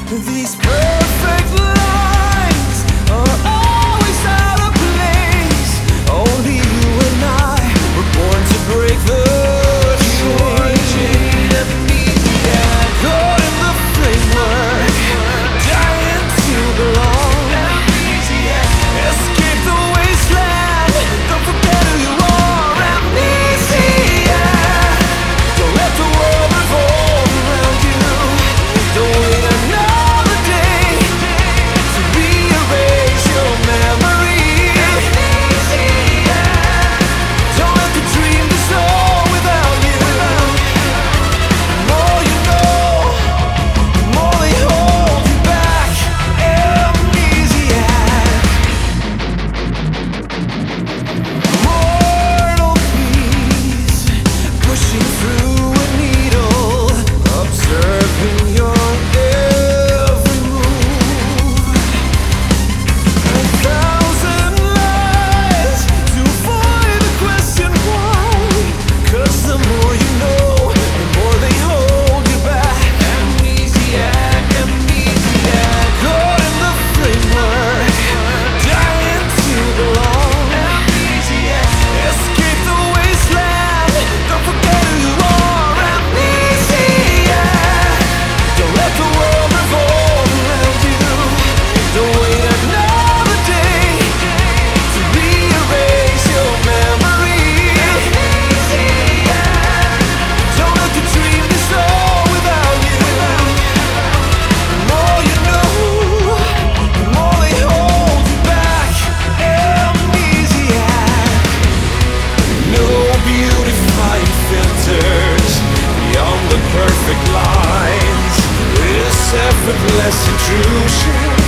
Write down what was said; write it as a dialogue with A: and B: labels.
A: These perfect lines are always out of place. Only you and I were born to break the chain. Amnesia, caught in the framework, dying to belong. Amnesia, escape the wasteland, don't forget who you are. Amnesia, don't let the world revolve around you. Don't wait another day to rearrange your memory. Amnesia, don't let the dream dissolve without you. The more you know, the more they hold you back. Amnesiac, mortal bees pushing through a needle, observing your every move. 1,000 lies to avoid the question why. 'Cause the more you know, the more they hold you back. Amnesiac, amnesiac, caught in the framework, dying to belong. Amnesiac, escape the wasteland, don't forget who you are. Amnesia, don't let the world revolve around you. Don't wait another day to rearrange your memory. Amnesia, don't let the dream dissolve without you. The more you know, the more they hold you back. Amnesiac, no beautifying filters beyond the perfect lines. This effortless intrusion